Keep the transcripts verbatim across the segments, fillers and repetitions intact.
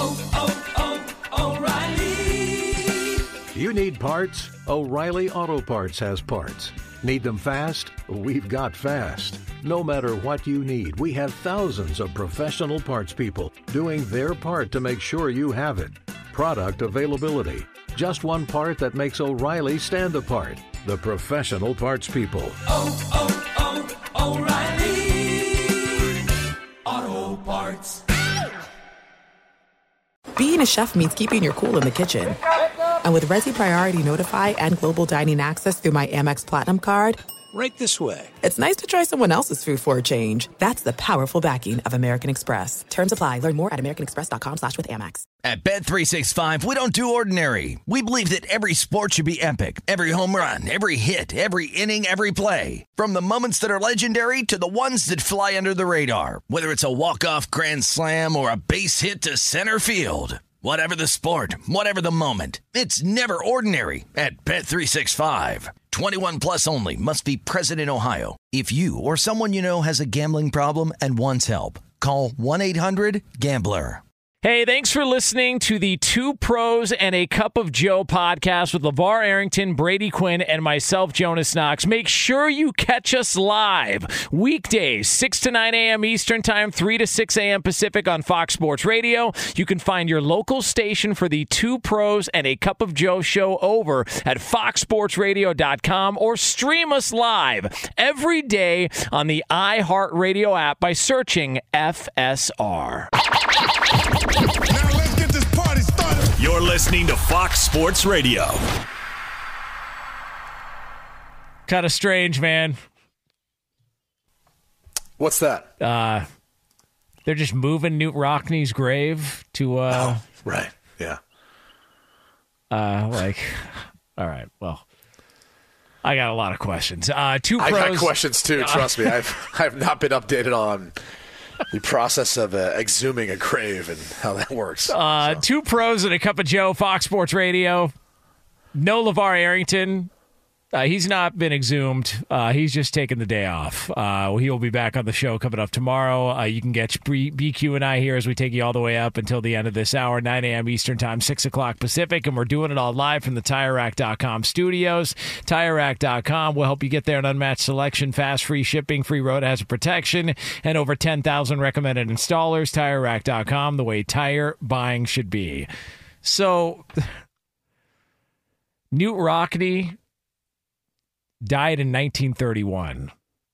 oh, oh, O'Reilly. You need parts? O'Reilly Auto Parts has parts. Need them fast? We've got fast. No matter what you need, we have thousands of professional parts people doing their part to make sure you have it. Product availability. Just one part that makes O'Reilly stand apart. The professional parts people. Oh, oh, oh, O'Reilly Auto Parts. Being a chef means keeping your cool in the kitchen. And with Resi Priority Notify and Global Dining Access through my Amex Platinum card, right this way. It's nice to try someone else's food for a change. That's the powerful backing of American Express. Terms apply. Learn more at americanexpress.com slash with Amex. At Bet three sixty-five, we don't do ordinary. We believe that every sport should be epic. Every home run, every hit, every inning, every play. From the moments that are legendary to the ones that fly under the radar. Whether it's a walk-off grand slam or a base hit to center field. Whatever the sport, whatever the moment, it's never ordinary at Bet three sixty-five. twenty-one plus only. Must be present in Ohio. If you or someone you know has a gambling problem and wants help, call one eight hundred gambler. Hey, thanks for listening to the Two Pros and a Cup of Joe podcast with LeVar Arrington, Brady Quinn, and myself, Jonas Knox. Make sure you catch us live weekdays, six to nine a.m. Eastern Time, three to six a.m. Pacific on Fox Sports Radio. You can find your local station for the Two Pros and a Cup of Joe show over at fox sports radio dot com or stream us live every day on the iHeartRadio app by searching F S R. Now let's get this party started. You're listening to Fox Sports Radio. Kind of strange, man. What's that? Uh, they're just moving Newt Rockney's grave to. Uh, oh, right. Yeah. Uh, like, all right. Well, I got a lot of questions. Uh, two pros. I got questions too. Trust me, I've I've not been updated on the process of uh, exhuming a grave and how that works. Uh, so. Two pros and a cup of Joe, Fox Sports Radio. No LeVar Arrington. Uh, he's not been exhumed. Uh, he's just taken the day off. Uh, he will be back on the show coming up tomorrow. Uh, you can get B Q and I here as we take you all the way up until the end of this hour, nine a.m. Eastern Time, six o'clock Pacific, and we're doing it all live from the Tire Rack dot com studios. Tire Rack dot com will help you get there an unmatched selection, fast, free shipping, free road hazard protection, and over ten thousand recommended installers. Tire Rack dot com, the way tire buying should be. So, Newt Rockney died in nineteen thirty-one,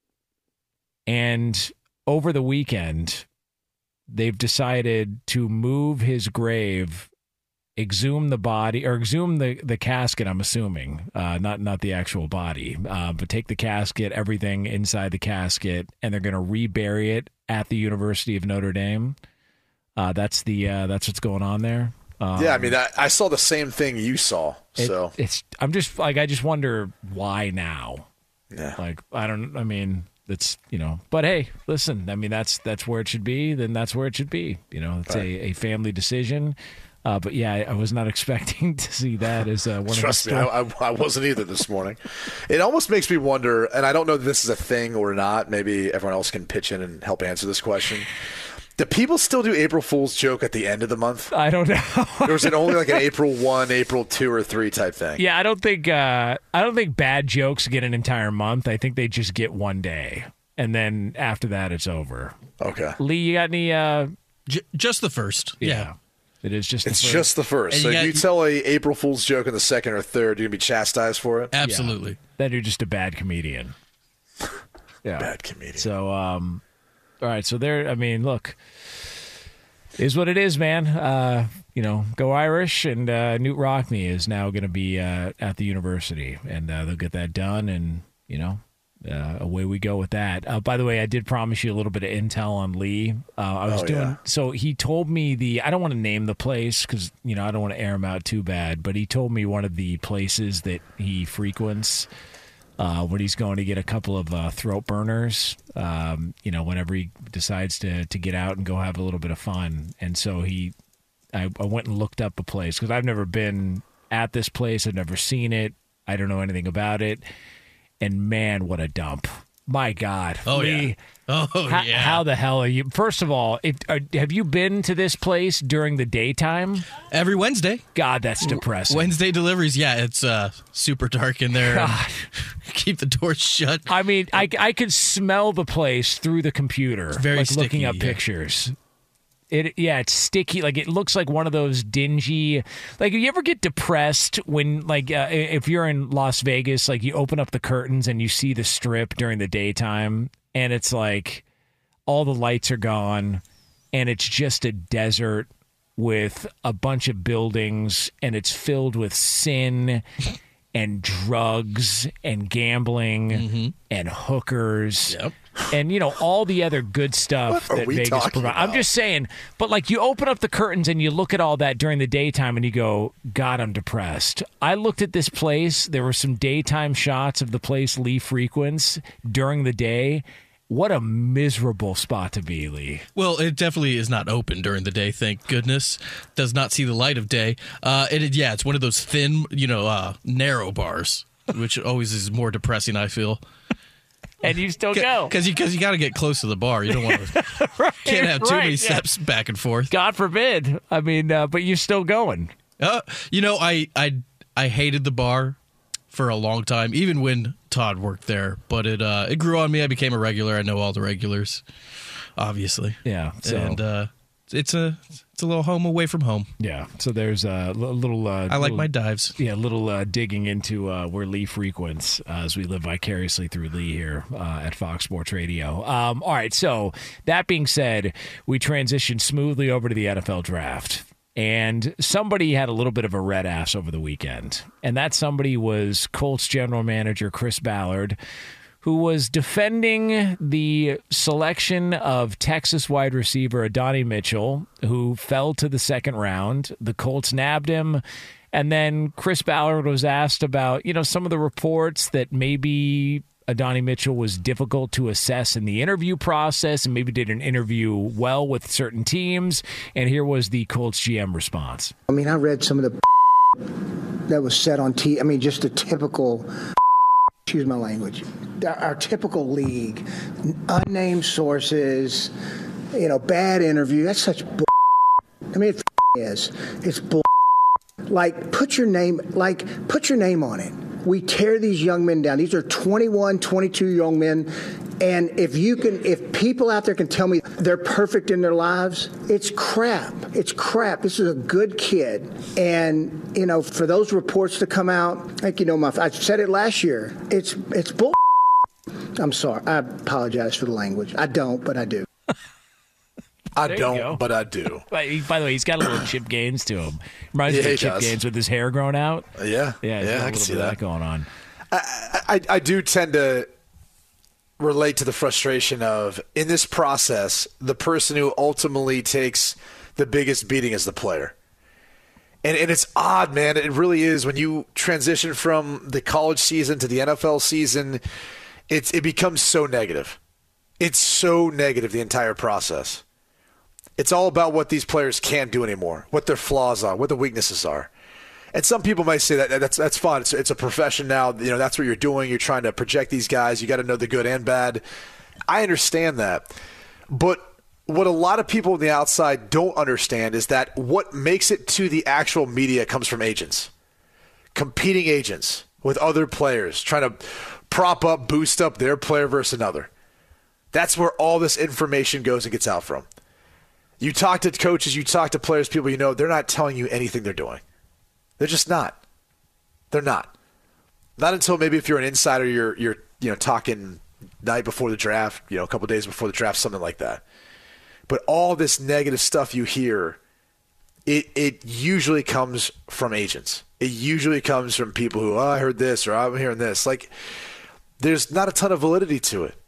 and over the weekend they've decided to move his grave, exhume the body, or exhume the, the casket, I'm assuming, uh, not not the actual body, uh, but take the casket, everything inside the casket, and they're going to rebury it at the University of Notre Dame. Uh, that's the uh, that's what's going on there. Um, yeah, I mean, I, I saw the same thing you saw. So it, it's I'm just like I just wonder why now. Yeah, like I don't. I mean, it's you know. But hey, listen. I mean, that's that's where it should be. Then that's where it should be. You know, it's right. a, a family decision. Uh, but yeah, I, I was not expecting to see that as uh, one Trust of the. Trust me, I, I wasn't either this morning. It almost makes me wonder, and I don't know if this is a thing or not. Maybe everyone else can pitch in and help answer this question. Do people still do April Fool's joke at the end of the month? I don't know. Or is it only like an April first, April second, or three type thing? Yeah, I don't think uh, I don't think bad jokes get an entire month. I think they just get one day, and then after that, it's over. Okay. Lee, you got any? Uh... J- just the first. Yeah. yeah. It is just. It's the first. just the first. And so you if got, you tell a April Fool's joke in the second or third, you're gonna be chastised for it. Absolutely. Yeah. Then you're just a bad comedian. Yeah. Bad comedian. So, um, all right. So there. I mean, look. Is what it is, man. Uh, you know, go Irish, and uh, Newt Rockney is now going to be uh, at the university, and uh, they'll get that done, and, you know, uh, away we go with that. Uh, by the way, I did promise you a little bit of intel on Lee. Uh, I was oh, doing yeah. so. He told me the. I don't want to name the place because you know I don't want to air him out too bad, but he told me one of the places that he frequents. Uh, when he's going to get a couple of uh, throat burners, um, you know, whenever he decides to to get out and go have a little bit of fun. And so he, I, I went and looked up a place because I've never been at this place. I've never seen it. I don't know anything about it. And man, what a dump. my God. Oh, Lee, yeah. Oh, how, yeah. How the hell are you? First of all, if, are, have you been to this place during the daytime? Every Wednesday. God, that's depressing. Wednesday deliveries, yeah, it's uh, super dark in there. God. Keep the doors shut. I mean, I, I could smell the place through the computer. It's very like sticky, looking up yeah. pictures. It yeah, it's sticky. Like it looks like one of those dingy. Like, you ever get depressed when, like, uh, if you're in Las Vegas, like you open up the curtains and you see the Strip during the daytime, and it's like all the lights are gone, and it's just a desert with a bunch of buildings, and it's filled with sin and drugs and gambling mm-hmm. and hookers. Yep. And, you know, all the other good stuff What are that we Vegas talking provides. about? I'm just saying, but like you open up the curtains and you look at all that during the daytime and you go, God, I'm depressed. I looked at this place. There were some daytime shots of the place Lee frequents during the day. What a miserable spot to be, Lee. Well, it definitely is not open during the day, thank goodness. Does not see the light of day. Uh, and it, yeah, it's one of those thin, you know, uh, narrow bars, which always is more depressing, I feel. And you still go. Because you, cause you got to get close to the bar. You don't want to, right, can't have too right, many yeah. steps back and forth. God forbid. I mean, uh, but you're still going. Uh, you know, I, I, I hated the bar for a long time, even when Todd worked there. But it uh, it grew on me. I became a regular. I know all the regulars, obviously. Yeah. So. And uh, it's a it's a little home away from home. Yeah. So there's a little. Uh, I like little, my dives. Yeah, a little uh, digging into uh, where Lee frequents uh, as we live vicariously through Lee here uh, at Fox Sports Radio. Um, all right. So that being said, we transitioned smoothly over to the N F L draft. And somebody had a little bit of a red ass over the weekend. And that somebody was Colts general manager Chris Ballard, who was defending the selection of Texas wide receiver Adonai Mitchell, who fell to the second round. The Colts nabbed him. And then Chris Ballard was asked about, you know, some of the reports that maybe Adonai Mitchell was difficult to assess in the interview process and maybe did an interview well with certain teams. And here was the Colts G M response. I mean, I read some of the that was said on T. I mean, just a typical, excuse my language, our typical league, unnamed sources, you know, bad interview. That's such bull. I mean, it is. It's bull. Like, put your name, like, put your name on it. We tear these young men down. These are twenty-one, twenty-two young men. And if you can, if people out there can tell me they're perfect in their lives, it's crap. It's crap. This is a good kid. And, you know, for those reports to come out, like, you know, my, I said it last year, it's, it's bull. I'm sorry. I apologize for the language. I don't, but I do. I There you don't, go. but I do. By by the way, he's got a little Chip Gaines to him. Reminds Yeah, me he of Chip does. Gaines with his hair grown out. Yeah, Yeah, he's yeah, got a I can little see bit of that. going on. I, I, I do tend to relate to the frustration of, in this process, the person who ultimately takes the biggest beating is the player. And and it's odd, man. It really is. When you transition from the college season to the N F L season, it's it becomes so negative. It's so negative, the entire process. It's all about what these players can't do anymore, what their flaws are, what the weaknesses are. And some people might say that that's that's fine. It's, it's a profession now. You know, that's what you're doing. You're trying to project these guys. You got to know the good and bad. I understand that. But what a lot of people on the outside don't understand is that what makes it to the actual media comes from agents, competing agents with other players, trying to prop up, boost up their player versus another. That's where all this information goes and gets out from. You talk to coaches, you talk to players, people you know, they're not telling you anything they're doing. They're just not. They're not. Not until maybe if you're an insider, you're you're you know talking night before the draft, you know, a couple days before the draft, something like that. But all this negative stuff you hear, it it usually comes from agents. It usually comes from people who, oh, I heard this or I'm hearing this. Like, there's not a ton of validity to it.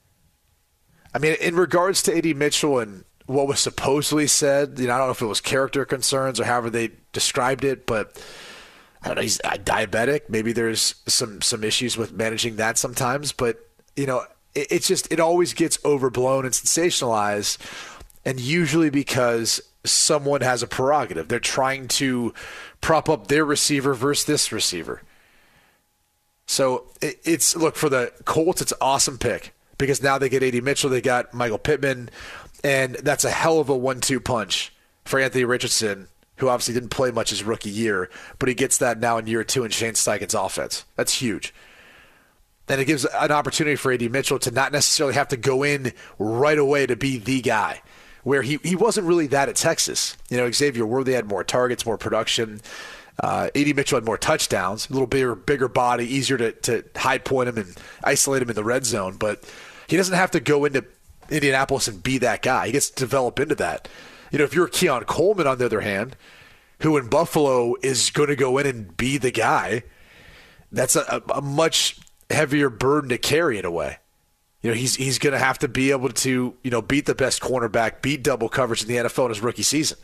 I mean, in regards to A D Mitchell and what was supposedly said, you know, I don't know if it was character concerns or however they described it, but I don't know, he's diabetic. Maybe there's some, some issues with managing that sometimes, but, you know, it, it's just, it always gets overblown and sensationalized, and usually because someone has a prerogative. They're trying to prop up their receiver versus this receiver. So it, it's look for the Colts. It's an awesome pick because now they get A D Mitchell, they got Michael Pittman, and that's a hell of a one two punch for Anthony Richardson, who obviously didn't play much his rookie year, but he gets that now in year two in Shane Steichen's offense. That's huge. And it gives an opportunity for A D Mitchell to not necessarily have to go in right away to be the guy, where he, he wasn't really that at Texas. You know, Xavier Worthy had more targets, more production. Uh, A D Mitchell had more touchdowns, a little bigger, bigger body, easier to, to high point him and isolate him in the red zone. But he doesn't have to go into Indianapolis and be that guy. He gets to develop into that. You know, if you're Keon Coleman, on the other hand, who in Buffalo is going to go in and be the guy, that's a, a much heavier burden to carry in a way. You know, he's he's going to have to be able to, you know, beat the best cornerback, beat double coverage in the N F L in his rookie season,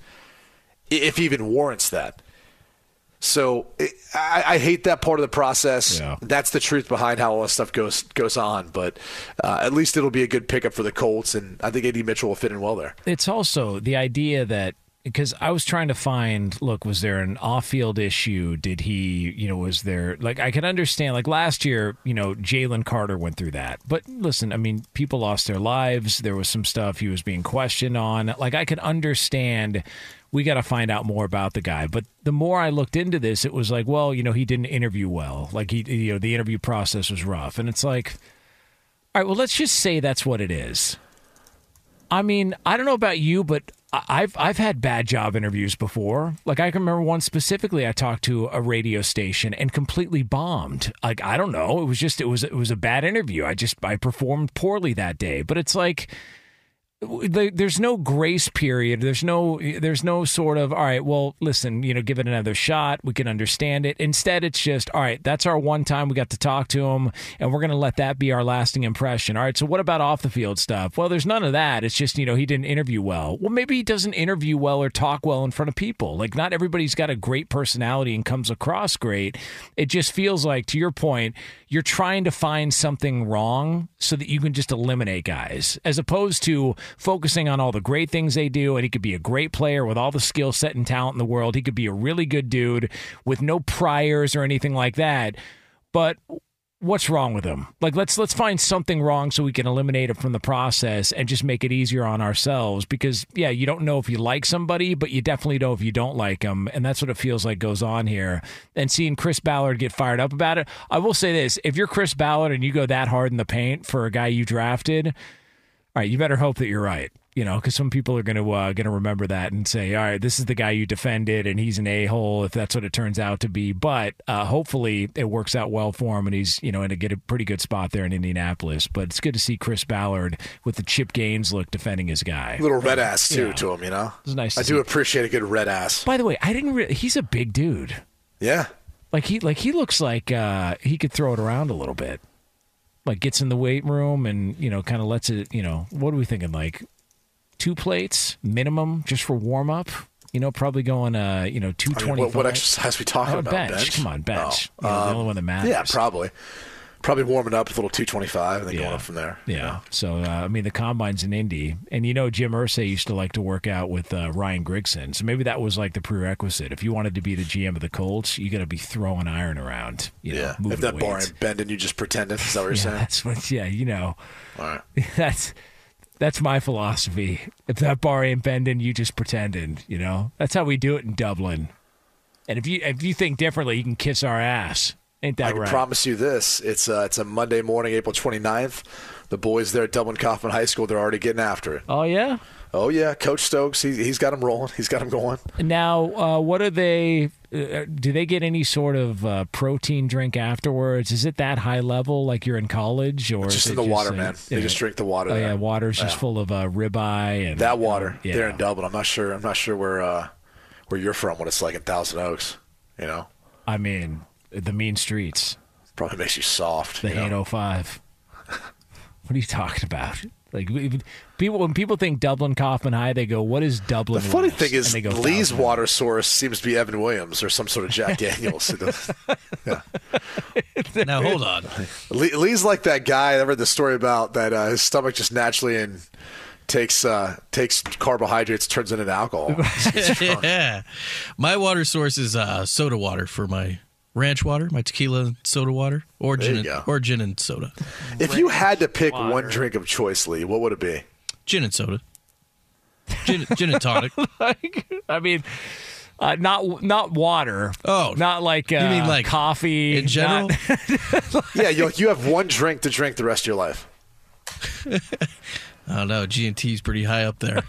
if he even warrants that. So it, I, I hate that part of the process. Yeah. That's the truth behind how all this stuff goes goes on. But uh, at least it'll be a good pickup for the Colts, and I think A D Mitchell will fit in well there. It's also the idea that, because I was trying to find, look, was there an off-field issue? Did he, you know, was there, like, I could understand, like last year, you know, Jalen Carter went through that. But listen, I mean, people lost their lives. There was some stuff he was being questioned on. Like, I could understand, we got to find out more about the guy. But the more I looked into this, it was like, well, you know, he didn't interview well. Like, he, you know, the interview process was rough. And it's like, all right, well, let's just say that's what it is. I mean, I don't know about you, but I've I've had bad job interviews before. Like, I can remember one specifically. I talked to a radio station and completely bombed. Like, I don't know. It was just it was it was a bad interview. I just I performed poorly that day. But it's like, there's no grace period. There's no there's no sort of, all right, well, listen, you know, give it another shot. We can understand it. Instead, it's just, all right, that's our one time we got to talk to him, and we're going to let that be our lasting impression. All right, so what about off the field stuff? Well, there's none of that. It's just, you know, he didn't interview well. Well, maybe he doesn't interview well or talk well in front of people. Like, not everybody's got a great personality and comes across great. It just feels like, to your point, you're trying to find something wrong so that you can just eliminate guys, as opposed to focusing on all the great things they do. And he could be a great player with all the skill set and talent in the world. He could be a really good dude with no priors or anything like that. But what's wrong with him? Like, let's let's find something wrong so we can eliminate it from the process and just make it easier on ourselves. Because, yeah, you don't know if you like somebody, but you definitely know if you don't like them. And that's what it feels like goes on here. And seeing Chris Ballard get fired up about it, I will say this. If you're Chris Ballard and you go that hard in the paint for a guy you drafted, all right, you better hope that you're right. You know, because some people are going to uh, going to remember that and say, all right, this is the guy you defended, and he's an a-hole if that's what it turns out to be. But uh, hopefully it works out well for him, and he's, you know, in a get a pretty good spot there in Indianapolis. But it's good to see Chris Ballard with the Chip Gaines look defending his guy. Little red ass too yeah. to him, you know. It's nice. To I see. do appreciate a good red ass. By the way, I didn't. Re- he's a big dude. Yeah. Like he like he looks like uh, he could throw it around a little bit. Like, gets in the weight room and, you know, kind of lets it, you know, what are we thinking? Like two plates minimum just for warm up? You know, probably going, uh, you know, two twenty-five. I mean, what, what exercise are we talking oh, about? Bench. bench. Come on, bench. Oh, you know, um, the only one that matters. Yeah, probably. Probably warming up with a little two twenty-five and then yeah. going up from there. Yeah. yeah. So, uh, I mean, the combine's in Indy. And, you know, Jim Irsay used to like to work out with uh, Ryan Grigson. So maybe that was like the prerequisite. If you wanted to be the G M of the Colts, you got to be throwing iron around. You know, yeah. If that weights. bar ain't bending, you just pretend it. Is that what you're yeah, saying? That's what, yeah, you know. All right. That's. That's my philosophy. If that bar ain't bending, you just pretending, you know? That's how we do it in Dublin. And if you if you think differently, you can kiss our ass. Ain't that I can right? promise you this. It's uh, it's a Monday morning, April twenty-ninth. The boys there at Dublin Kaufman High School, they're already getting after it. Oh, yeah? Oh, yeah. Coach Stokes, he, he's got them rolling. He's got them going. Now, uh, what are they uh, – do they get any sort of uh, protein drink afterwards? Is it that high level like you're in college? Or it's just is in it the just water, like, man. They yeah. just drink the water Oh, there. yeah, water's just yeah. full of uh, ribeye. And that water yeah. there in Dublin. I'm not sure I'm not sure where uh, where you're from, what it's like in Thousand Oaks, you know? I mean, the mean streets. Probably makes you soft. The you know? eight oh five. What are you talking about? Like, people, when people think Dublin Kaufman High, they go, "What is Dublin?" The funny West? thing is, And they go, Lee's Thousand water source seems to be Evan Williams or some sort of Jack Daniels. yeah. Now hold on. Lee, Lee's like that guy. I read the story about that. Uh, his stomach just naturally and takes uh, takes carbohydrates, turns it into alcohol. Yeah, my water source is uh, soda water for my ranch water, my tequila and soda water, or There gin you and, go. or gin and soda. If you had to pick water. one drink of choice, Lee, what would it be? Gin and soda. Gin, gin and tonic. Like, I mean, uh, not not water. Oh, not like uh, you mean like coffee in general? not- Yeah, you you have one drink to drink the rest of your life. I don't know. G and T's pretty high up there.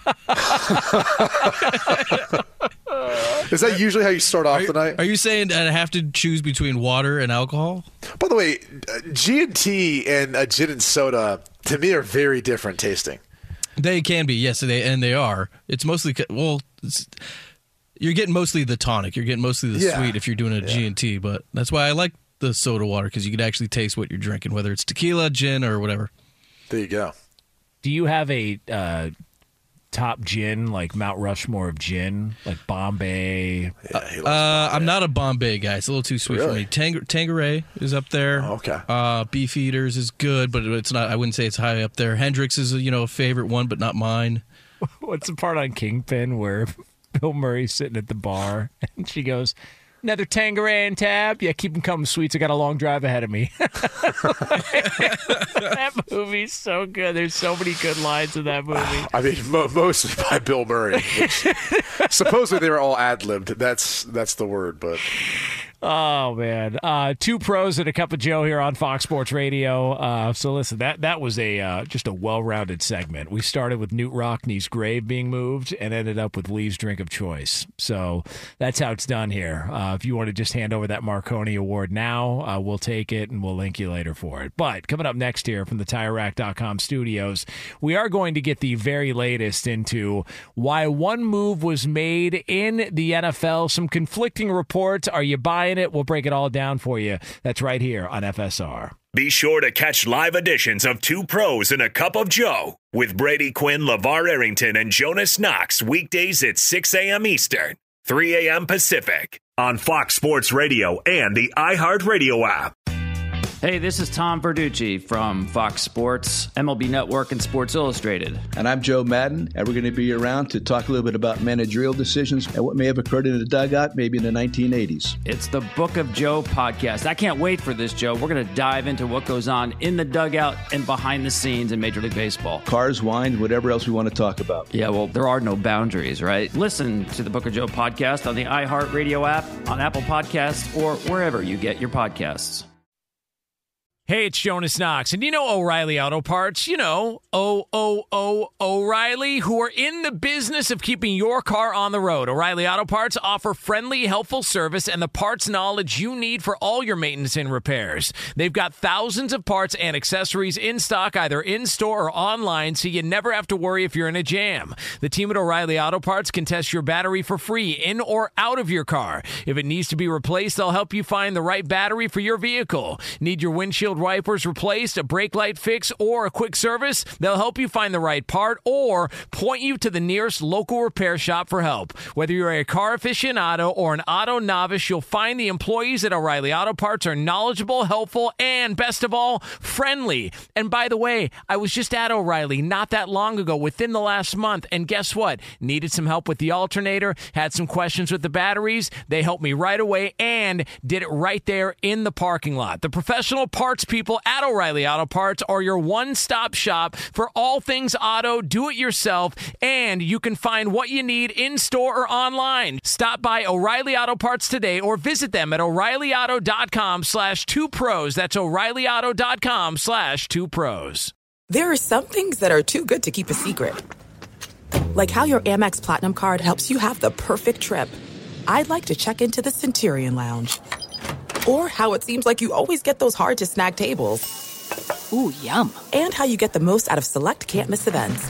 Is that usually how you start off Are you, the night? are you saying that I have to choose between water and alcohol? By the way, uh, G and T and a gin and soda to me are very different tasting. They can be, yes, they and they are. It's mostly well, it's, you're getting mostly the tonic. You're getting mostly the Yeah. sweet if you're doing a Yeah. G and T. But that's why I like the soda water because you can actually taste what you're drinking, whether it's tequila, gin, or whatever. There you go. Do you have a uh, top gin, like Mount Rushmore of gin, like Bombay? Yeah, he loves Uh, I'm not a Bombay guy. It's a little too sweet Really? for me. Tang- Tanqueray is up there. Oh, okay. Uh, Beef Eaters is good, but it's not. I wouldn't say it's high up there. Hendrix is a, you know a favorite one, but not mine. What's the part on Kingpin where Bill Murray's sitting at the bar and she goes, "Another Tanqueray and tab? Yeah, keep them coming, sweets. I got a long drive ahead of me." That movie's so good. There's so many good lines in that movie. I mean, mo- mostly by Bill Murray. Which, supposedly they were all ad-libbed. That's that's the word, but Oh man, uh, two pros and a cup of Joe here on Fox Sports Radio. Uh, so listen, that that was a uh, just a well-rounded segment. We started with Newt Rockney's grave being moved and ended up with Lee's drink of choice. So that's how it's done here. Uh, if you want to just hand over that Marconi Award now, uh, we'll take it and we'll link you later for it. But coming up next here from the Tire Rack dot com studios, we are going to get the very latest into why one move was made in the N F L. Some conflicting reports. Are you buying it? We'll break it all down for you. That's right here on F S R. Be sure to catch live editions of Two Pros and a Cup of Joe with Brady Quinn, LeVar Arrington, and Jonas Knox weekdays at six a.m. Eastern, three a.m. Pacific on Fox Sports Radio and the iHeartRadio app. Hey, this is Tom Verducci from Fox Sports, M L B Network, and Sports Illustrated. And I'm Joe Madden, and we're going to be around to talk a little bit about managerial decisions and what may have occurred in the dugout maybe in the nineteen eighties. It's the Book of Joe podcast. I can't wait for this, Joe. We're going to dive into what goes on in the dugout and behind the scenes in Major League Baseball. Cars, wine, whatever else we want to talk about. Yeah, well, there are no boundaries, right? Listen to the Book of Joe podcast on the iHeartRadio app, on Apple Podcasts, or wherever you get your podcasts. Hey, it's Jonas Knox, and you know O'Reilly Auto Parts, you know, O O O O'Reilly, who are in the business of keeping your car on the road. O'Reilly Auto Parts offer friendly, helpful service and the parts knowledge you need for all your maintenance and repairs. They've got thousands of parts and accessories in stock, either in-store or online, so you never have to worry if you're in a jam. The team at O'Reilly Auto Parts can test your battery for free, in or out of your car. If it needs to be replaced, they'll help you find the right battery for your vehicle. Need your windshield wipers replaced, a brake light fix, or a quick service? They'll help you find the right part or point you to the nearest local repair shop for help. Whether you're a car aficionado or an auto novice, you'll find the employees at O'Reilly Auto Parts are knowledgeable, helpful, and best of all, friendly. And by the way, I was just at O'Reilly not that long ago, within the last month, and guess what? Needed some help with the alternator, had some questions with the batteries. They helped me right away and did it right there in the parking lot. The professional parts people at O'Reilly Auto Parts are your one-stop shop for all things auto, do-it-yourself, and you can find what you need in-store or online. Stop by O'Reilly Auto Parts today or visit them at O'Reillyauto.com slash two pros. That's O'Reillyauto.com slash two pros. There are some things that are too good to keep a secret. Like how your Amex Platinum card helps you have the perfect trip. I'd like to check into the Centurion Lounge. Or how it seems like you always get those hard-to-snag tables. Ooh, yum. And how you get the most out of select can't-miss events.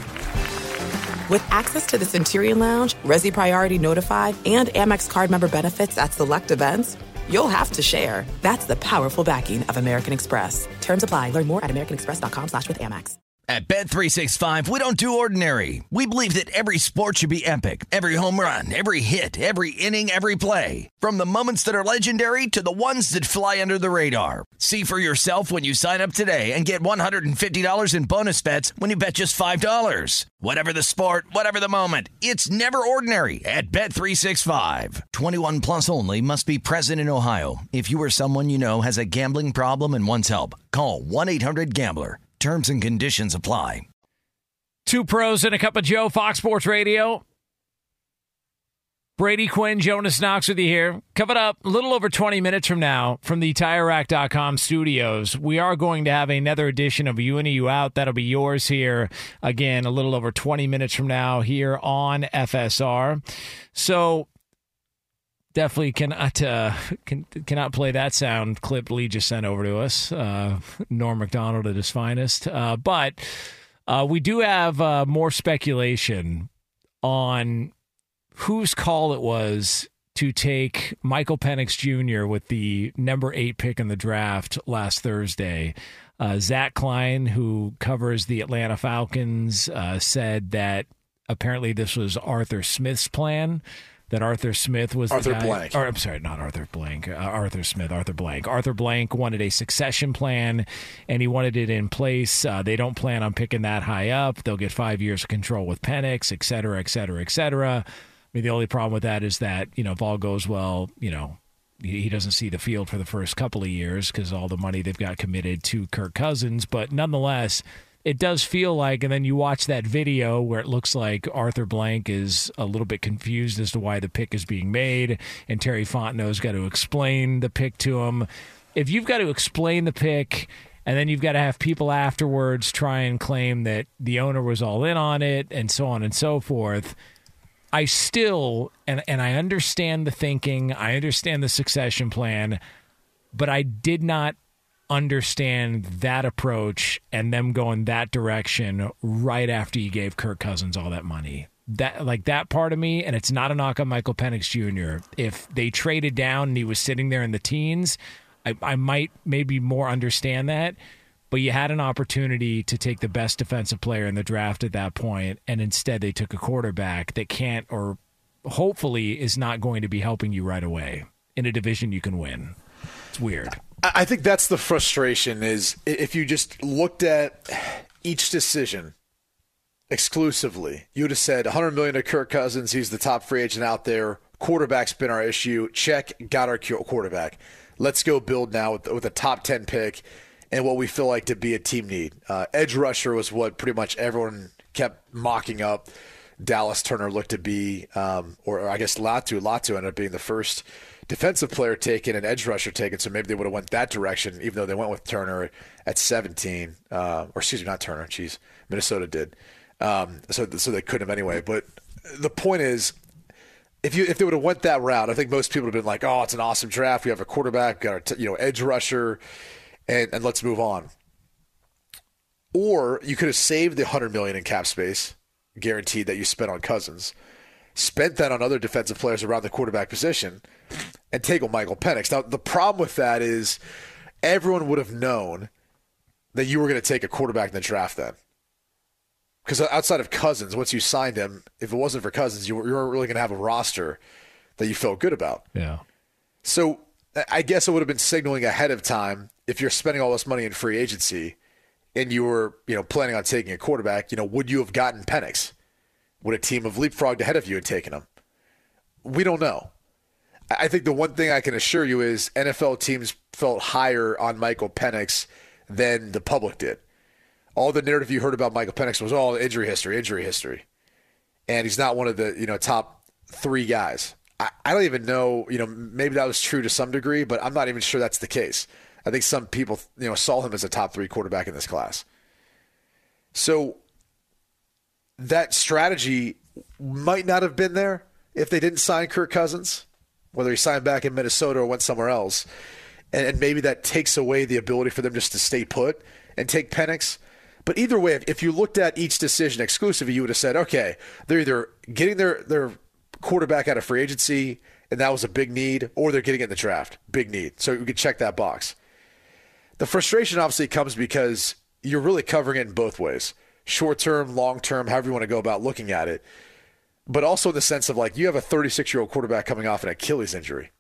With access to the Centurion Lounge, Resi Priority Notified, and Amex card member benefits at select events, you'll have to share. That's the powerful backing of American Express. Terms apply. Learn more at americanexpress.com slash with Amex. At Bet three sixty-five, we don't do ordinary. We believe that every sport should be epic. Every home run, every hit, every inning, every play. From the moments that are legendary to the ones that fly under the radar. See for yourself when you sign up today and get one hundred fifty dollars in bonus bets when you bet just five dollars. Whatever the sport, whatever the moment, it's never ordinary at Bet three sixty-five. twenty-one plus only. Must be present in Ohio. If you or someone you know has a gambling problem and wants help, call one eight hundred gambler. Terms and conditions apply. Two pros and a cup of Joe, Fox Sports Radio. Brady Quinn, Jonas Knox with you here. Coming up a little over twenty minutes from now from the Tire Rack dot com studios, we are going to have another edition of You In and You Out. That'll be yours here again a little over twenty minutes from now here on F S R. So definitely cannot uh, can, cannot play that sound clip Lee just sent over to us. Uh, Norm Macdonald at his finest. Uh, but uh, we do have uh, more speculation on whose call it was to take Michael Penix Junior with the number eight pick in the draft last Thursday. Uh, Zach Klein, who covers the Atlanta Falcons, uh, said that apparently this was Arthur Smith's plan. That Arthur Smith was Arthur the guy, Blank. Or, I'm sorry, not Arthur Blank. Uh, Arthur Smith, Arthur Blank. Arthur Blank wanted a succession plan, and he wanted it in place. Uh, they don't plan on picking that high up. They'll get five years of control with Penix, et cetera, et cetera, et cetera. I mean, the only problem with that is that, you know, if all goes well, you know, he doesn't see the field for the first couple of years because all the money they've got committed to Kirk Cousins. But nonetheless, it does feel like, and then you watch that video where it looks like Arthur Blank is a little bit confused as to why the pick is being made, and Terry Fontenot's got to explain the pick to him. If you've got to explain the pick, and then you've got to have people afterwards try and claim that the owner was all in on it, and so on and so forth, I still, and, and I understand the thinking, I understand the succession plan, but I did not understand that approach and them going that direction right after you gave Kirk Cousins all that money. That like that part of me, and it's not a knock on Michael Penix Junior If they traded down and he was sitting there in the teens, I, I might maybe more understand that. But you had an opportunity to take the best defensive player in the draft at that point, and instead they took a quarterback that can't, or hopefully is not going to be helping you right away in a division you can win. It's weird. I think that's the frustration is if you just looked at each decision exclusively, you would have said one hundred million dollars to Kirk Cousins. He's the top free agent out there. Quarterback's been our issue. Check, got our quarterback. Let's go build now with, with a top ten pick and what we feel like to be a team need. Uh, edge rusher was what pretty much everyone kept mocking up. Dallas Turner looked to be, um, or, or I guess Latu, Latu ended up being the first defensive player taken and edge rusher taken, so maybe they would have went that direction, even though they went with Turner at seventeen. Uh, or excuse me, not Turner. Jeez, Minnesota did. Um, so so they couldn't have anyway. But the point is, if you if they would have went that route, I think most people would have been like, "Oh, it's an awesome draft. We have a quarterback, got our t- you know edge rusher, and and let's move on." Or you could have saved the one hundred million dollars in cap space, guaranteed that you spent on Cousins, spent that on other defensive players around the quarterback position, and take on Michael Penix. Now, the problem with that is everyone would have known that you were going to take a quarterback in the draft then. Because outside of Cousins, once you signed him, if it wasn't for Cousins, you weren't really going to have a roster that you felt good about. Yeah. So I guess it would have been signaling ahead of time if you're spending all this money in free agency and you were, you know, planning on taking a quarterback, you know, would you have gotten Penix? Would a team have leapfrogged ahead of you and taken him? We don't know. I think the one thing I can assure you is N F L teams felt higher on Michael Penix than the public did. All the narrative you heard about Michael Penix was all injury history, injury history. And he's not one of the, you know, top three guys. I, I don't even know, you know, maybe that was true to some degree, but I'm not even sure that's the case. I think some people, you know, saw him as a top three quarterback in this class. So that strategy might not have been there if they didn't sign Kirk Cousins, whether he signed back in Minnesota or went somewhere else. And, and maybe that takes away the ability for them just to stay put and take Penix. But either way, if, if you looked at each decision exclusively, you would have said, okay, they're either getting their, their quarterback out of free agency, and that was a big need, or they're getting it in the draft. Big need. So you could check that box. The frustration obviously comes because you're really covering it in both ways. Short term, long term, however you want to go about looking at it. But also in the sense of like you have a thirty-six-year-old quarterback coming off an Achilles injury.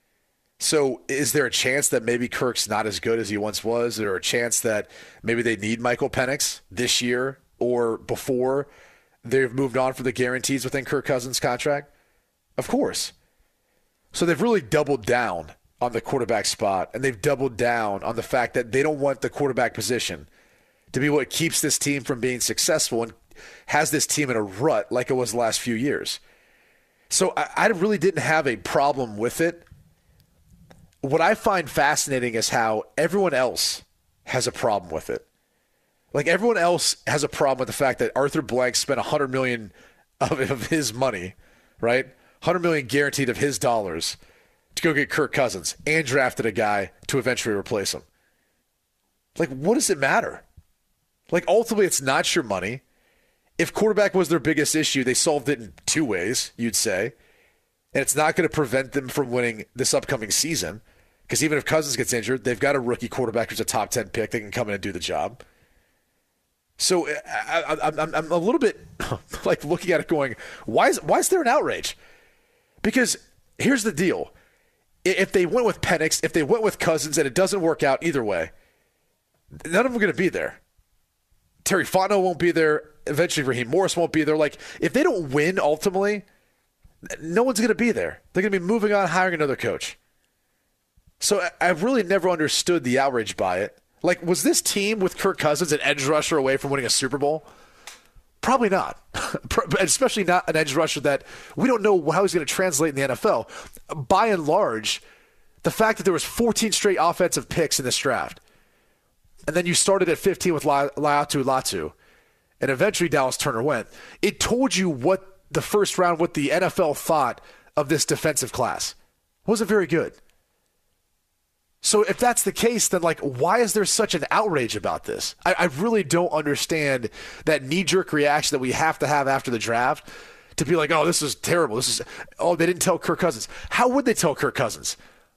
So is there a chance that maybe Kirk's not as good as he once was? Is there a chance that maybe they need Michael Penix this year or before they've moved on for the guarantees within Kirk Cousins' contract? Of course. So they've really doubled down on the quarterback spot, and they've doubled down on the fact that they don't want the quarterback position to be what keeps this team from being successful and has this team in a rut like it was the last few years. So I, I really didn't have a problem with it. What I find fascinating is how everyone else has a problem with it. Like everyone else has a problem with the fact that Arthur Blank spent one hundred million dollars of, of his money, right? one hundred million dollars guaranteed of his dollars to go get Kirk Cousins and drafted a guy to eventually replace him. Like, what does it matter? Like, ultimately, it's not your money. If quarterback was their biggest issue, they solved it in two ways, you'd say. And it's not going to prevent them from winning this upcoming season. Because even if Cousins gets injured, they've got a rookie quarterback who's a top ten pick that can come in and do the job. So I, I, I'm, I'm a little bit like looking at it going, why is, why is there an outrage? Because here's the deal. If they went with Penix, if they went with Cousins and it doesn't work out either way, none of them are going to be there. Terry Fontenot won't be there. Eventually Raheem Morris won't be there. Like, if they don't win ultimately, no one's going to be there. They're going to be moving on, hiring another coach. So I've really never understood the outrage by it. Like, was this team with Kirk Cousins an edge rusher away from winning a Super Bowl? Probably not. Especially not an edge rusher that we don't know how he's going to translate in the N F L. By and large, the fact that there was fourteen straight offensive picks in this draft, and then you started at fifteen with Laiatu Latu, and eventually Dallas Turner went, it told you what the first round, what the N F L thought of this defensive class. Wasn't very good. So if that's the case, then like, why is there such an outrage about this? I, I really don't understand that knee-jerk reaction that we have to have after the draft to be like, oh, this is terrible. This is, oh, they didn't tell Kirk Cousins. How would they tell Kirk Cousins?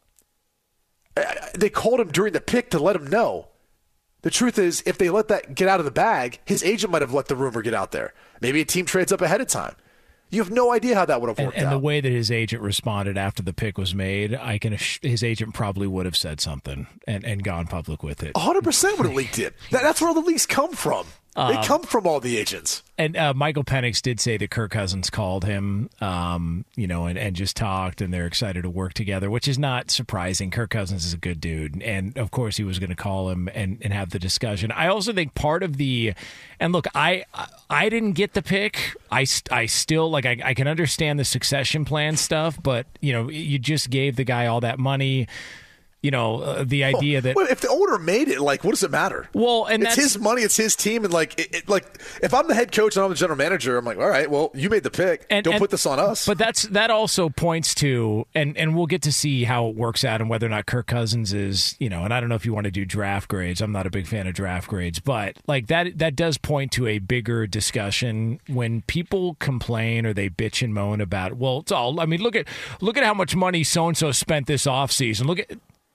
They called him during the pick to let him know. The truth is, if they let that get out of the bag, his agent might have let the rumor get out there. Maybe a team trades up ahead of time. You have no idea how that would have worked and, and out. And the way that his agent responded after the pick was made, I can his agent probably would have said something and, and gone public with it. one hundred percent would have leaked it. That, that's where all the leaks come from. They Um, come from all the agents. And uh, Michael Penix did say that Kirk Cousins called him, um, you know, and, and just talked, and they're excited to work together, which is not surprising. Kirk Cousins is a good dude, and of course he was going to call him and, and have the discussion. I also think part of the, and look, I I didn't get the pick. I, I still, like, I, I can understand the succession plan stuff, but, you know, you just gave the guy all that money. You know, uh, the idea that well, if the owner made it, like, what does it matter? Well, and it's that's his money, it's his team, and like, it, it, like, if I'm the head coach and I'm the general manager, I'm like, all right, well, you made the pick. And, Don't and, put this on us. But that's that also points to, and and we'll get to see how it works out and whether or not Kirk Cousins is, you know, and I don't know if you want to do draft grades. I'm not a big fan of draft grades, but like that that does point to a bigger discussion when people complain or they bitch and moan about, well, it's all. I mean, look at look at how much money so and so spent this offseason. Look at.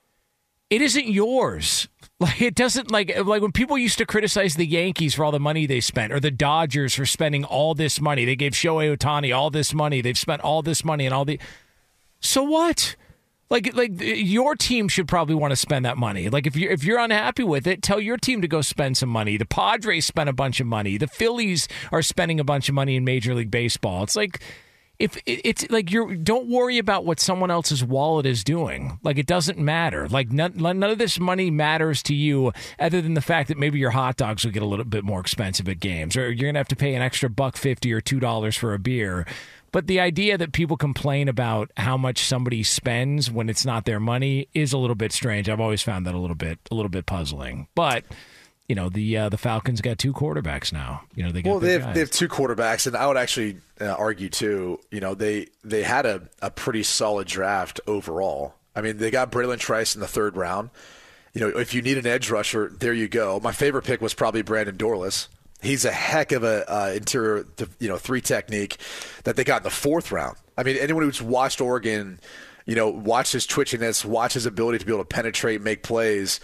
It isn't yours. Like it doesn't like like when people used to criticize the Yankees for all the money they spent, or the Dodgers for spending all this money. They gave Shohei Ohtani all this money. They've spent all this money and all the. So what? Like like your team should probably want to spend that money. Like if you if you're unhappy with it, tell your team to go spend some money. The Padres spent a bunch of money. The Phillies are spending a bunch of money in Major League Baseball. It's like. If it's like you're, don't worry about what someone else's wallet is doing. Like it doesn't matter. Like none, none of this money matters to you, other than the fact that maybe your hot dogs will get a little bit more expensive at games, or you're gonna have to pay an extra buck fifty or two dollars for a beer. But the idea that people complain about how much somebody spends when it's not their money is a little bit strange. I've always found that a little bit, a little bit puzzling. But. You know, the uh, the Falcons got two quarterbacks now. You know, they got well, they have, guys. they have two quarterbacks, and I would actually uh, argue too. You know, they they had a, a pretty solid draft overall. I mean, they got Braylon Trice in the third round. You know, if you need an edge rusher, there you go. My favorite pick was probably Brandon Dorlus. He's a heck of a uh, interior, you know, three technique that they got in the fourth round. I mean, anyone who's watched Oregon, you know, watch his twitchiness, watch his ability to be able to penetrate, make plays.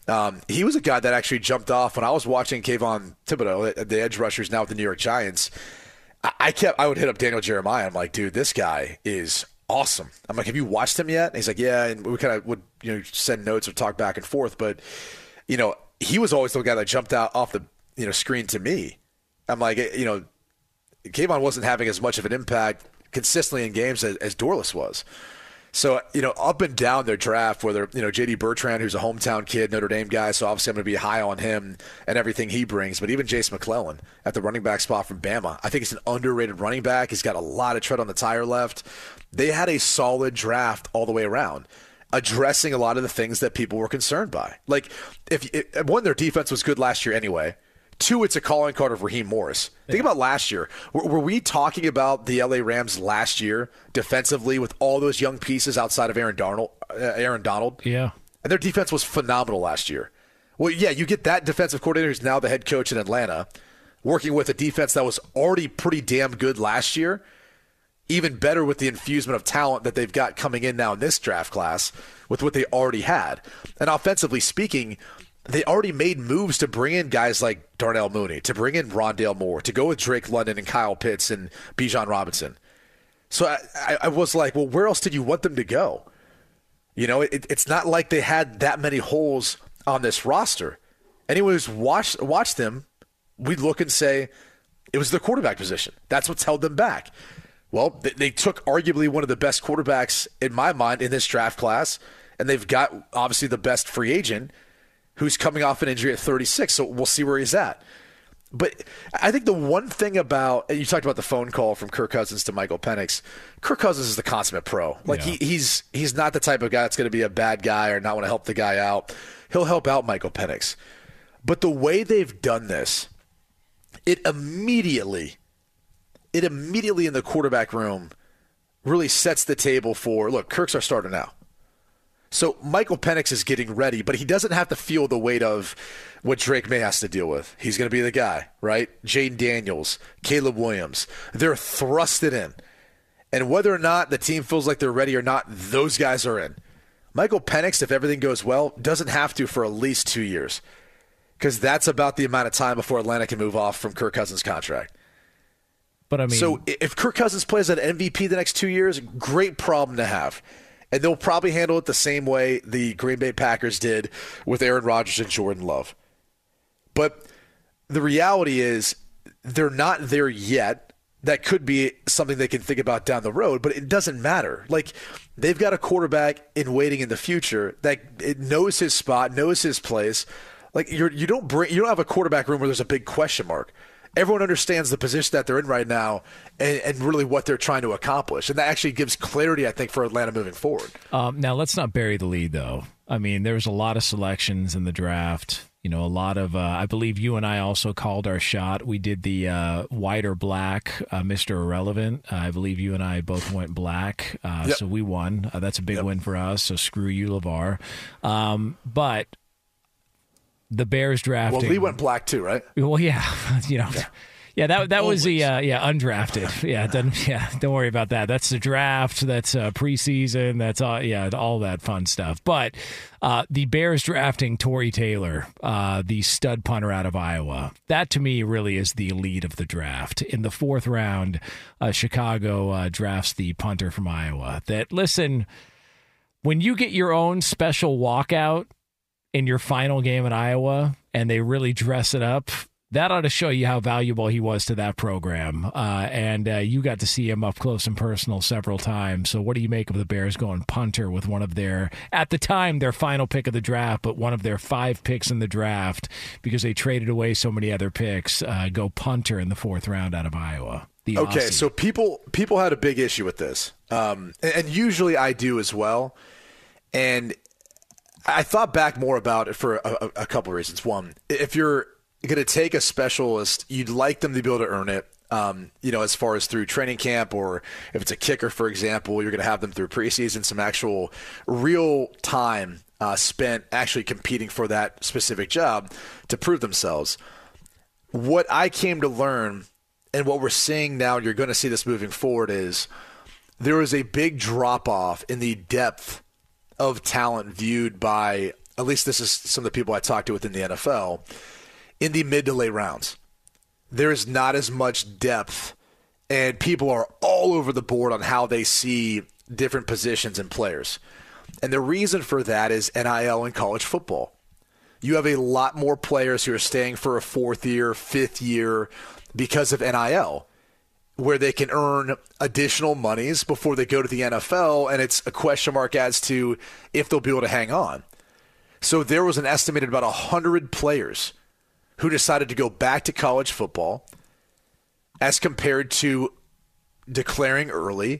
Um, he was a guy that actually jumped off when I was watching Kayvon Thibodeau, the edge rushers now with the New York Giants. I, I kept, I would hit up Daniel Jeremiah. I'm like, dude, this guy is awesome. I'm like, have you watched him yet? And he's like, yeah. And we kind of would, you know, send notes or talk back and forth. But, you know, he was always the guy that jumped out off the, you know, screen to me. I'm like, you know, Kayvon wasn't having as much of an impact consistently in games as, as Dorlus was. So, you know, up and down their draft, whether, you know, J D Bertrand, who's a hometown kid, Notre Dame guy, so obviously I'm going to be high on him and everything he brings, but even Jace McClellan at the running back spot from Bama, I think he's an underrated running back. He's got a lot of tread on the tire left. They had a solid draft all the way around, addressing a lot of the things that people were concerned by. Like, if, if one, their defense was good last year anyway. Two, it's a calling card of Raheem Morris. Yeah. Think about last year. Were, were we talking about the L A Rams last year defensively with all those young pieces outside of Aaron Donald? Uh, Aaron Donald? Yeah. And their defense was phenomenal last year. Well, yeah, you get that defensive coordinator who's now the head coach in Atlanta, working with a defense that was already pretty damn good last year, even better with the infusement of talent that they've got coming in now in this draft class with what they already had. And offensively speaking, they already made moves to bring in guys like Darnell Mooney, to bring in Rondale Moore, to go with Drake London and Kyle Pitts and Bijan Robinson. So I, I, I was like, well, where else did you want them to go? You know, it, it's not like they had that many holes on this roster. Anyone who's watched, watched them, we'd look and say it was the quarterback position. That's what's held them back. Well, they, they took arguably one of the best quarterbacks, in my mind, in this draft class, and they've got, obviously, the best free agent who's coming off an injury at thirty-six, so we'll see where he's at. But I think the one thing about, you talked about the phone call from Kirk Cousins to Michael Penix. Kirk Cousins is the consummate pro. Like, yeah. he, he's he's not the type of guy that's going to be a bad guy or not want to help the guy out. He'll help out Michael Penix. But the way they've done this, it immediately, it immediately in the quarterback room really sets the table for, look, Kirk's our starter now. So Michael Penix is getting ready, but he doesn't have to feel the weight of what Drake May has to deal with. He's going to be the guy, right? Jaden Daniels, Caleb Williams. They're thrusted in. And whether or not the team feels like they're ready or not, those guys are in. Michael Penix, if everything goes well, doesn't have to for at least two years because that's about the amount of time before Atlanta can move off from Kirk Cousins' contract. But I mean, so if Kirk Cousins plays at M V P the next two years, great problem to have. And they'll probably handle it the same way the Green Bay Packers did with Aaron Rodgers and Jordan Love. But the reality is they're not there yet. That could be something they can think about down the road, but it doesn't matter. Like, they've got a quarterback in waiting in the future that it knows his spot, knows his place. Like, you're, you don't bring, you don't have a quarterback room where there's a big question mark. Everyone understands the position that they're in right now and, and really what they're trying to accomplish. And that actually gives clarity, I think, for Atlanta moving forward. Um, now, let's not bury the lead, though. I mean, there's a lot of selections in the draft. You know, a lot of, uh, I believe you and I also called our shot. We did the uh, white or black, uh, Mister Irrelevant. Uh, I believe you and I both went black. Uh, yep. So we won. Uh, that's a big yep. win for us. So screw you, LeVar. Um, but the Bears drafting. Well, Lee went black too, right? Well, yeah. you know. Yeah. Yeah, that that was the uh, yeah undrafted. Yeah, doesn't, yeah, don't worry about that. That's the draft. That's uh, preseason. That's all. Yeah, all that fun stuff. But uh, the Bears drafting Torrey Taylor, uh, the stud punter out of Iowa. That to me really is the elite of the draft. In the fourth round, uh, Chicago uh, drafts the punter from Iowa. That listen, when you get your own special walkout in your final game at Iowa, and they really dress it up. That ought to show you how valuable he was to that program. Uh, and uh, you got to see him up close and personal several times. So what do you make of the Bears going punter with one of their, at the time, their final pick of the draft, but one of their five picks in the draft because they traded away so many other picks, uh, go punter in the fourth round out of Iowa? The okay, Aussie. So people people had a big issue with this. Um, and, and usually I do as well. And I thought back more about it for a, a, a couple of reasons. One, if you're going to take a specialist, you'd like them to be able to earn it, um, you know, as far as through training camp, or if it's a kicker, for example, you're going to have them through preseason, some actual real time uh, spent actually competing for that specific job to prove themselves. What I came to learn, and what we're seeing now, you're going to see this moving forward, is there is a big drop-off in the depth of talent viewed by at least this is some of the people I talked to within the N F L, in the mid to late rounds. There is not as much depth, and people are all over the board on how they see different positions and players. And the reason for that is N I L in college football. You have a lot more players who are staying for a fourth year, fifth year because of N I L, where they can earn additional monies before they go to the N F L, and it's a question mark as to if they'll be able to hang on. So there was an estimated about one hundred players who decided to go back to college football as compared to declaring early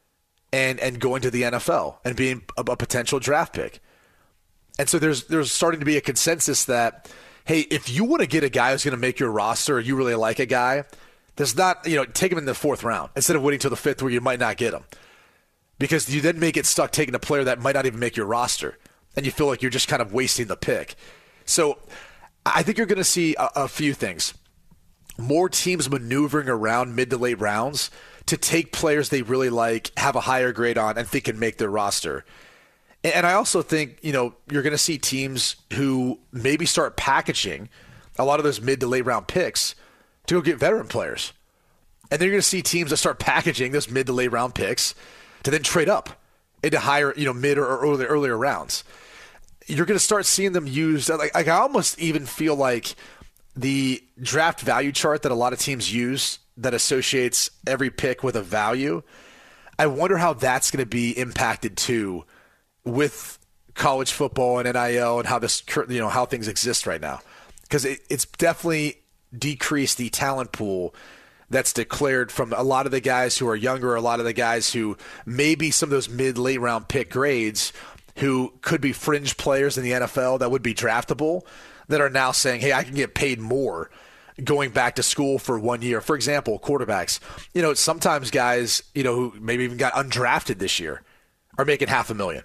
and and going to the N F L and being a, a potential draft pick. And so there's there's starting to be a consensus that, hey, if you want to get a guy who's going to make your roster, or you really like a guy, there's not, you know, take him in the fourth round instead of waiting till the fifth where you might not get him. Because you then may get stuck taking a player that might not even make your roster, and you feel like you're just kind of wasting the pick. So I think you're going to see a, a few things. More teams maneuvering around mid to late rounds to take players they really like, have a higher grade on, and think can make their roster. And I also think, you know, you're going to see teams who maybe start packaging a lot of those mid to late round picks to go get veteran players. And then you're going to see teams that start packaging those mid to late round picks to then trade up into higher, you know, mid or early, earlier rounds. You're going to start seeing them used. Like, like I almost even feel like the draft value chart that a lot of teams use that associates every pick with a value, I wonder how that's going to be impacted too with college football and N I L and how this, you know, how things exist right now, because it, it's definitely decreased the talent pool that's declared from a lot of the guys who are younger, a lot of the guys who maybe some of those mid late round pick grades who could be fringe players in the N F L that would be draftable, that are now saying, hey, I can get paid more going back to school for one year. For example, quarterbacks, you know, sometimes guys, you know, who maybe even got undrafted this year are making half a million.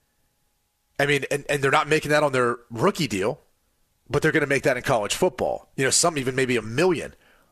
I mean, and, and they're not making that on their rookie deal, but they're going to make that in college football. You know, some even maybe a million.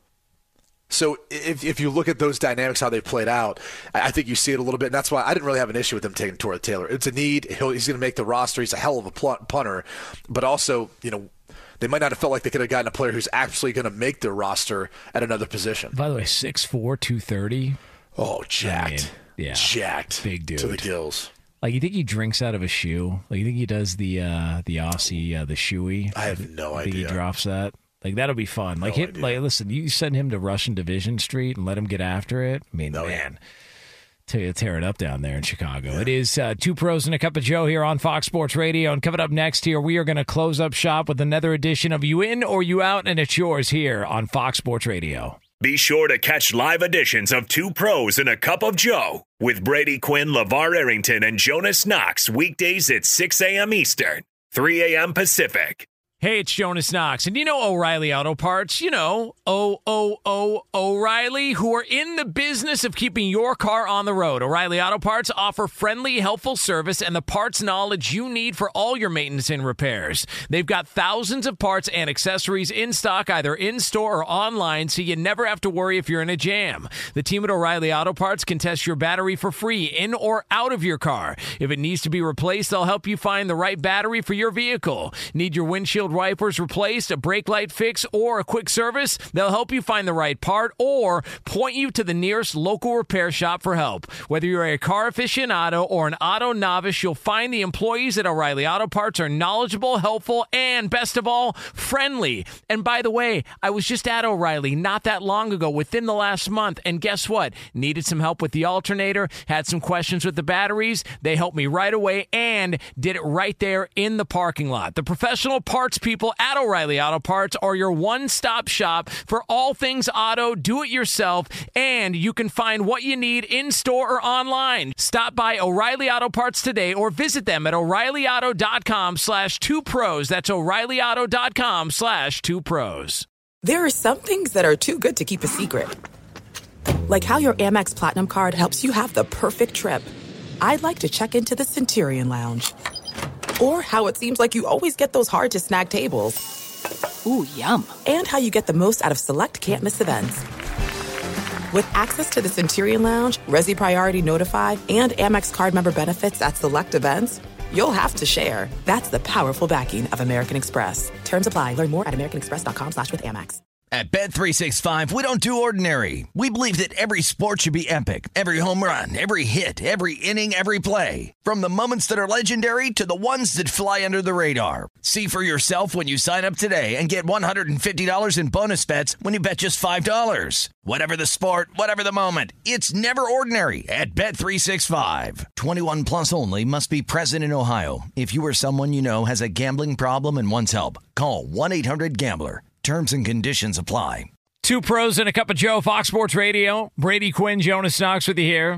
So if if you look at those dynamics, how they played out, I think you see it a little bit. And that's why I didn't really have an issue with them taking Torrey Taylor. It's a need. He'll, he's going to make the roster. He's a hell of a punter. But also, you know, they might not have felt like they could have gotten a player who's actually going to make their roster at another position. By the way, six four, two thirty Oh, jacked. I mean, yeah. Jacked. Big dude. To the gills. Like, you think he drinks out of a shoe? Like, you think he does the uh, the Aussie, uh, the shoey? I have no I think idea. He drops that. Like, that'll be fun. Like, No hit, like, listen, you send him to Russian Division Street and let him get after it. I mean, No, man, tell you, tear it up down there in Chicago. Yeah. It is uh, Two Pros and a Cup of Joe here on Fox Sports Radio. And coming up next here, we are going to close up shop with another edition of You In or You Out, and it's yours here on Fox Sports Radio. Be sure to catch live editions of Two Pros and a Cup of Joe with Brady Quinn, LeVar Arrington, and Jonas Knox weekdays at six a.m. Eastern, three a.m. Pacific. Hey, it's Jonas Knox, and you know O'Reilly Auto Parts, you know, O O O O'Reilly, who are in the business of keeping your car on the road. O'Reilly Auto Parts offer friendly, helpful service and the parts knowledge you need for all your maintenance and repairs. They've got thousands of parts and accessories in stock, either in-store or online, so you never have to worry if you're in a jam. The team at O'Reilly Auto Parts can test your battery for free, in or out of your car. If it needs to be replaced, they'll help you find the right battery for your vehicle. Need your windshield wipers replaced, a brake light fix, or a quick service? They'll help you find the right part or point you to the nearest local repair shop for help. Whether you're a car aficionado or an auto novice, you'll find the employees at O'Reilly Auto Parts are knowledgeable, helpful, and best of all, friendly. And by the way, I was just at O'Reilly not that long ago, within the last month, and guess what? Needed some help with the alternator, had some questions with the batteries. They helped me right away and did it right there in the parking lot. The professional parts people at O'Reilly Auto Parts are your one-stop shop for all things auto, do-it-yourself, and you can find what you need in-store or online. Stop by O'Reilly Auto Parts today or visit them at o'reillyauto.com slash two pros. That's o'reillyauto.com slash two pros. There are some things that are too good to keep a secret. Like how your Amex Platinum card helps you have the perfect trip. I'd like to check into the Centurion Lounge. Or how it seems like you always get those hard-to-snag tables. Ooh, yum. And how you get the most out of select can't-miss events. With access to the Centurion Lounge, Resi Priority Notified, and Amex card member benefits at select events, you'll have to share. That's the powerful backing of American Express. Terms apply. Learn more at americanexpress.com slash with Amex. At Bet three sixty-five, we don't do ordinary. We believe that every sport should be epic. Every home run, every hit, every inning, every play. From the moments that are legendary to the ones that fly under the radar. See for yourself when you sign up today and get one hundred fifty dollars in bonus bets when you bet just five dollars. Whatever the sport, whatever the moment, it's never ordinary at Bet three sixty-five. twenty-one plus only. Must be present in Ohio. If you or someone you know has a gambling problem and wants help, call one eight hundred gambler. Terms and conditions apply. Two pros and a cup of Joe, Fox Sports Radio. Brady Quinn, Jonas Knox with you here.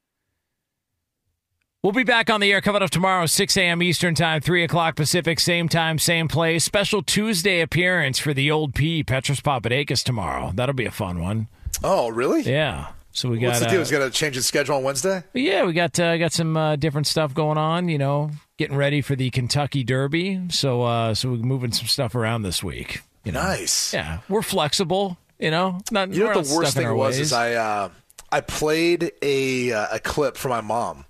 We'll be back on the air coming up tomorrow, six a.m. Eastern Time, three o'clock Pacific, same time, same place. Special Tuesday appearance for the old P, Petros Papadakis, tomorrow. That'll be a fun one. Oh, really? Yeah. So we got. What's the deal? Uh, He's got to change his schedule on Wednesday? Yeah, we got uh, got some uh, different stuff going on, you know, getting ready for the Kentucky Derby. So, uh, so we're moving some stuff around this week. You know? Nice. Yeah, we're flexible. You know, not. You know what what the worst thing was ways. is I uh, I played a uh, a clip for my mom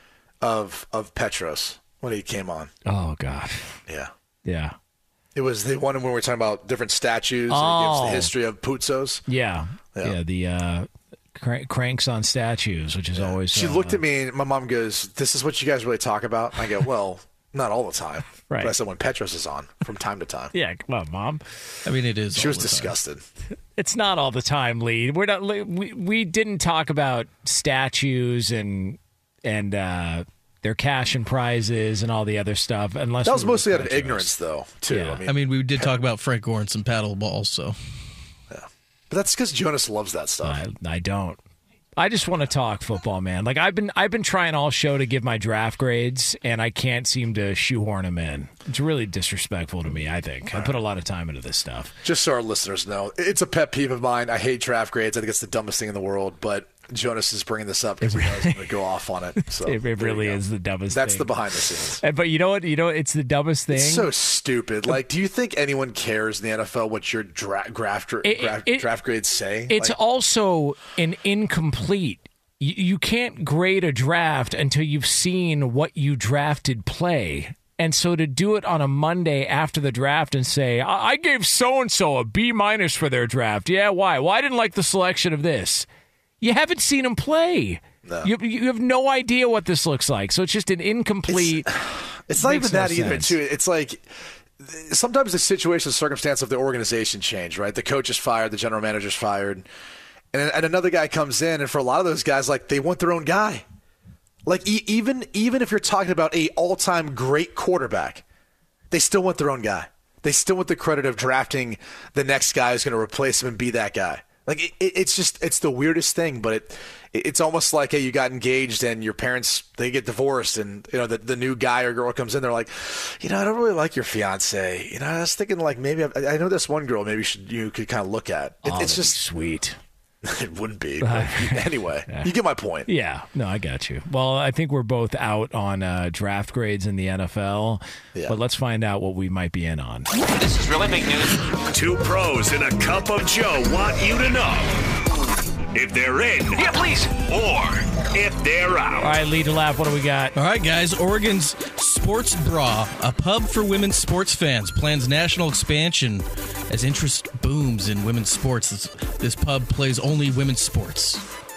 of of Petros when he came on. Oh God. Yeah. Yeah. It was the one when we were talking about different statues. Oh. And it gives the history of Puzzos. Yeah. Yeah. Yeah. the uh, cr- cranks on statues, which is Yeah. always. She uh, looked at me and my mom goes, "This is what you guys really talk about?" I go, "Well, not all the time." Right. But I said when Petros is on from time to time. Yeah, come on, Mom. I mean, it is. She was disgusted. It's not all the time, Lee. We're not. We we didn't talk about statues and and uh, their cash and prizes and all the other stuff. Unless that was we mostly out of Petros. ignorance, though. Too. Yeah. I mean, I mean, we did talk about Frank Gore and some paddle balls, so. Yeah, but that's because Jonas loves that stuff. I, I don't. I just want to talk football, man. Like I've been, I've been trying all show to give my draft grades, and I can't seem to shoehorn them in. It's really disrespectful to me. I think I put a lot of time into this stuff. Just so our listeners know, it's a pet peeve of mine. I hate draft grades. I think it's the dumbest thing in the world. But Jonas is bringing this up because he knows I'm going to go off on it. So it, it really is the dumbest. That's thing. the behind the scenes. And, but you know what? You know it's the dumbest thing. It's so stupid. Like, do you think anyone cares in the N F L what your dra- draft it, draft, it, draft grades say? It's like, also an incomplete. You, you can't grade a draft until you've seen what you drafted play. And so to do it on a Monday after the draft and say, I, I gave so-and-so a B minus for their draft. Yeah, why? Well, I didn't like the selection of this. You haven't seen him play. No. You, you have no idea what this looks like. So it's just an incomplete. It's, it's not even no that either, sense. too. It's like sometimes the situation, the circumstance of the organization change, right? The coach is fired, the general manager's fired. And, and another guy comes in, and for a lot of those guys, like, they want their own guy. Like, e- even even if you're talking about a all-time great quarterback, they still want their own guy. They still want the credit of drafting the next guy who's going to replace him and be that guy. Like, it, it, it's just, it's the weirdest thing, but it it's almost like, hey, you got engaged and your parents, they get divorced, and, you know, the, the new guy or girl comes in, they're like, you know, I don't really like your fiance. You know, I was thinking, like, maybe, I, I know this one girl maybe should, you could kind of look at. It, Oh, it's just sweet. It wouldn't be. But anyway, Yeah. you get my point. Yeah, no, I got you. Well, I think we're both out on uh, draft grades in the N F L, Yeah. but let's find out what we might be in on. This is really big news. Two pros and a cup of Joe want you to know if they're in. Yeah, please. Or if they're out. All right, lead to laugh. What do we got? All right, guys. Oregon's Sports Bra, a pub for women's sports fans, plans national expansion as interest booms in women's sports. This, this pub plays only women's sports.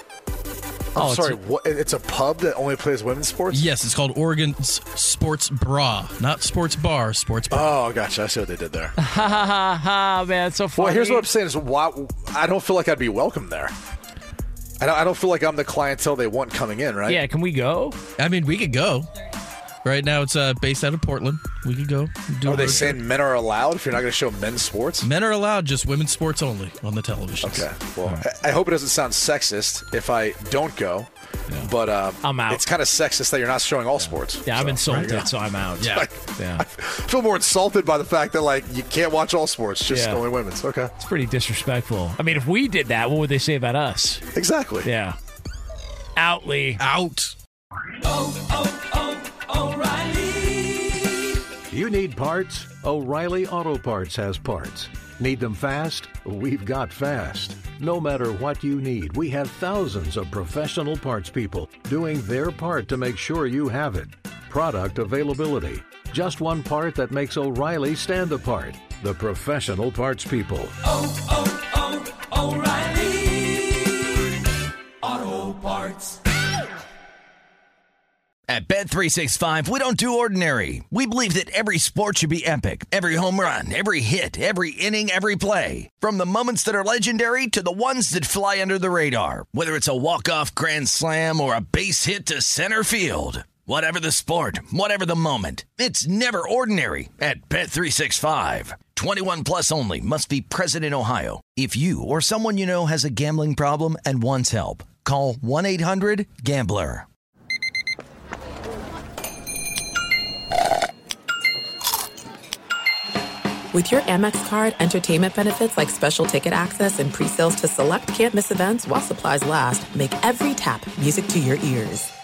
I'm Oh, it's sorry, a- what, it's a pub that only plays women's sports? Yes, it's called Oregon's Sports Bra, not Sports Bar, Sports Bra. Oh, gotcha. I see what they did there. Ha ha ha ha, man, it's so funny. Well, here's what I'm saying is why, I don't feel like I'd be welcome there. I don't, I don't feel like I'm the clientele they want coming in, right? Yeah, can we go? I mean, we could go. Right now, it's uh, based out of Portland. We could go. Do Are a they road saying trip. men are allowed if you're not going to show men's sports? Men are allowed, just women's sports only on the television. Okay. Well, I, I hope it doesn't sound sexist if I don't go. But uh, I'm out. It's kind of sexist that you're not showing all sports. Yeah, I'm So, there you insulted, go. so I'm out. Yeah. Yeah. I feel more insulted by the fact that, like, you can't watch all sports, just Yeah. only women's. Okay. It's pretty disrespectful. I mean, if we did that, what would they say about us? Exactly. Yeah. Out, Lee. Out. oh, oh, O'Reilly. You need parts? O'Reilly Auto Parts has parts. Need them fast? We've got fast. No matter what you need, we have thousands of professional parts people doing their part to make sure you have it. product availability. Just one part that makes O'Reilly stand apart. The professional parts people. Oh, oh, oh, O'Reilly Auto Parts. At Bet three sixty-five, we don't do ordinary. We believe that every sport should be epic. Every home run, every hit, every inning, every play. From the moments that are legendary to the ones that fly under the radar. Whether it's a walk-off grand slam or a base hit to center field. Whatever the sport, whatever the moment. It's never ordinary at Bet three sixty-five. twenty-one plus only. Must be present in Ohio. If you or someone you know has a gambling problem and wants help, call one eight hundred gambler. With your Amex card, entertainment benefits like special ticket access and pre-sales to select can't-miss events while supplies last make every tap music to your ears.